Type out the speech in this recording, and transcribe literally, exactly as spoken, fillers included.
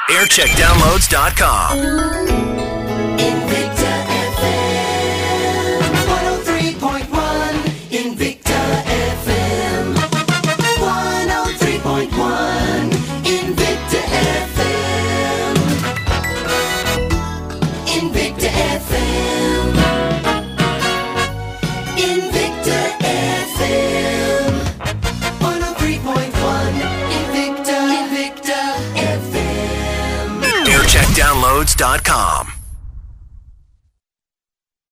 aircheck downloads dot com. Invicta F M one oh three point one. Invicta F M one oh three point one. Invicta F M. Invicta F M. Invicta F M one oh three point one. Invicta, Invicta F M. aircheck downloads dot com.